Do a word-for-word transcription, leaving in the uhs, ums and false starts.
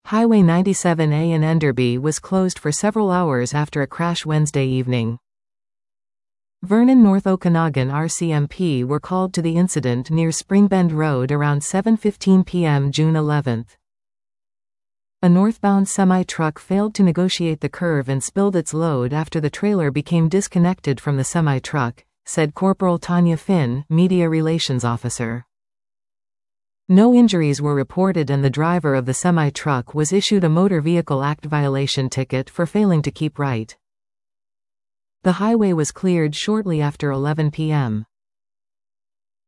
Highway ninety-seven A in Enderby was closed for several hours after a crash Wednesday evening. Vernon North Okanagan R C M P were called to the incident near Springbend Road around seven fifteen p m June eleventh. A northbound semi-truck failed to negotiate the curve and spilled its load after the trailer became disconnected from the semi-truck, said Corporal Tanya Finn, Media Relations Officer. No injuries were reported and the driver of the semi-truck was issued a Motor Vehicle Act violation ticket for failing to keep right. The highway was cleared shortly after eleven p m